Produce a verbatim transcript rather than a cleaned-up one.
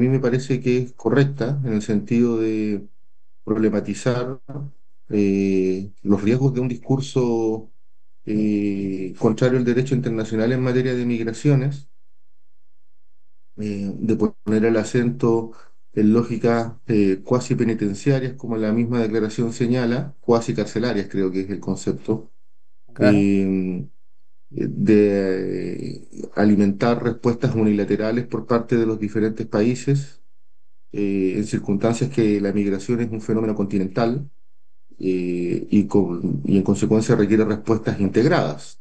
mí me parece que es correcta en el sentido de problematizar eh, los riesgos de un discurso eh, contrario al derecho internacional en materia de migraciones, eh, de poner el acento en lógicas eh, cuasi penitenciarias, como la misma declaración señala, cuasi carcelarias creo que es el concepto, Claro. eh, de eh, alimentar respuestas unilaterales por parte de los diferentes países eh, en circunstancias que la migración es un fenómeno continental eh, y, con- y en consecuencia requiere respuestas integradas.